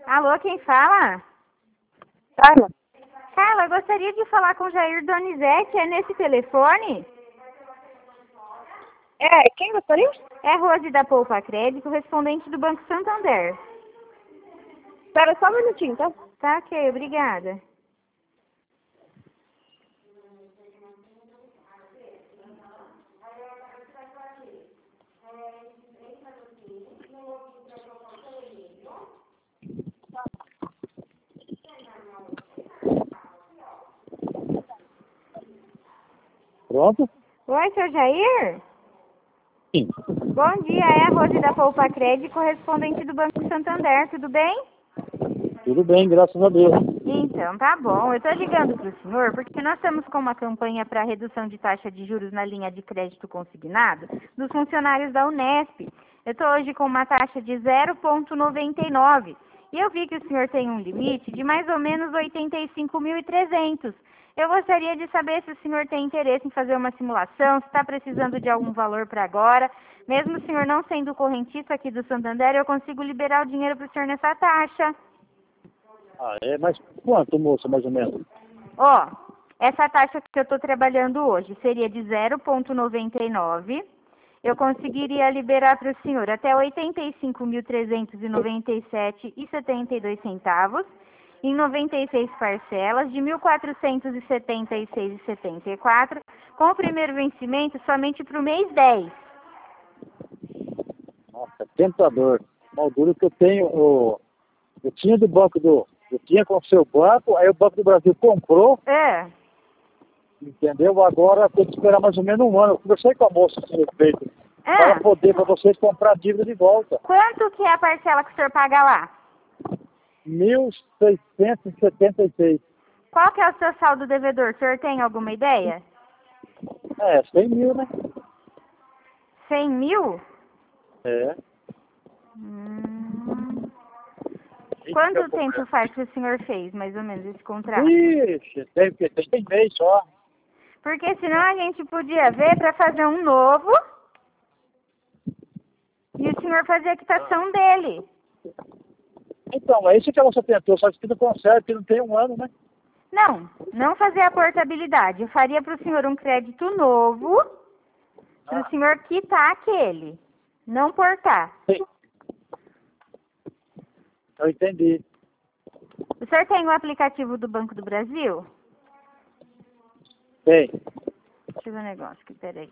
Alô, quem fala? Carla. Carla, gostaria de falar com Jair Donizete, é nesse telefone? Quem gostaria? É Rose da Poupa Crédito, correspondente do Banco Santander. Espera só um minutinho, tá? Tá, ok, obrigada. Pronto? Oi, seu Jair? Sim. Bom dia, é a Rose da Poupa Crédito, correspondente do Banco Santander, tudo bem? Tudo bem, graças a Deus. Então, tá bom. Eu tô ligando pro senhor porque nós estamos com uma campanha para redução de taxa de juros na linha de crédito consignado dos funcionários da Unesp. Eu tô hoje com uma taxa de 0,99 e eu vi que o senhor tem um limite de mais ou menos 85.300. Eu gostaria de saber se o senhor tem interesse em fazer uma simulação, se está precisando de algum valor para agora. Mesmo o senhor não sendo correntista aqui do Santander, eu consigo liberar o dinheiro para o senhor nessa taxa. Mas quanto, moça, mais ou menos? Ó, essa taxa que eu estou trabalhando hoje seria de 0,99. Eu conseguiria liberar para o senhor até R$ 85.397,72 centavos, em 96 parcelas de R$ 1.476,74, com o primeiro vencimento somente para o mês 10. Nossa, tentador. Mal duro que eu tenho, eu tinha do banco eu tinha com o seu banco, aí o Banco do Brasil comprou, entendeu? Agora tem que esperar mais ou menos um ano. Eu conversei com a moça a respeito, para poder, para vocês comprar a dívida de volta. Quanto que é a parcela que o senhor paga lá? 1.676. Qual que é o seu saldo devedor? O senhor tem alguma ideia? 100 mil, né? 100 mil? É. Quanto tempo faz que o senhor fez, mais ou menos, esse contrato? Ixi, tem mês só. Porque senão a gente podia ver para fazer um novo e o senhor fazer a quitação dele. Então, é isso que a moça tentou, só que não consegue, porque não tem um ano, né? Não fazer a portabilidade. Eu faria para o senhor um crédito novo, para o senhor quitar aquele, não portar. Sim. Eu entendi. O senhor tem o aplicativo do Banco do Brasil? Tem. Deixa eu ver um negócio aqui, peraí.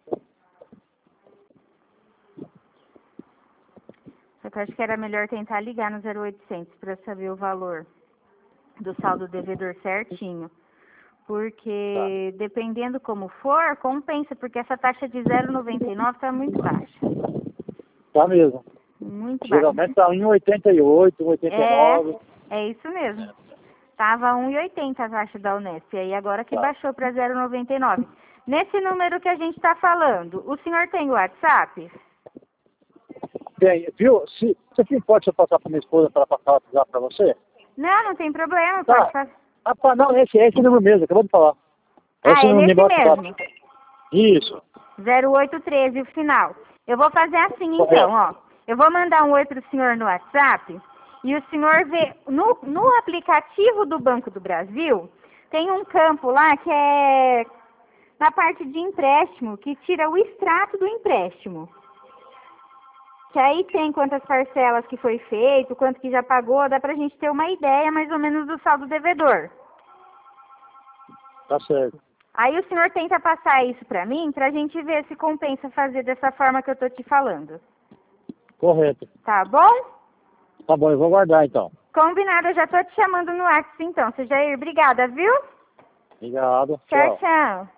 Só que eu acho que era melhor tentar ligar no 0800 para saber o valor do saldo devedor certinho. Porque dependendo como for, compensa, porque essa taxa de 0,99 está muito baixa. Tá mesmo. Muito Geralmente baixa. tá em 88, 89. É isso mesmo. Tava 1,80 a taxa da Unesp, aí agora que baixou para 0,99. Nesse número que a gente está falando, o senhor tem o WhatsApp? Tem, viu? Você se importa se eu passar para minha esposa para ela passar o WhatsApp para você? Não tem problema, Tá. pode fazer. Não, esse número mesmo, acabou de falar. É nesse negócio mesmo. Isso. 0813 o final. Eu vou fazer assim então, ó. Eu vou mandar um oi pro senhor no WhatsApp e o senhor vê no aplicativo do Banco do Brasil, tem um campo lá que é na parte de empréstimo, que tira o extrato do empréstimo. Que aí tem quantas parcelas que foi feito, quanto que já pagou, dá pra gente ter uma ideia mais ou menos do saldo devedor. Tá certo. Aí o senhor tenta passar isso pra mim, pra gente ver se compensa fazer dessa forma que eu tô te falando. Correto. Tá bom? Tá bom, eu vou guardar então. Combinado, eu já tô te chamando no WhatsApp então. Seu Jair, obrigada, viu? Obrigado. Tchau, tchau.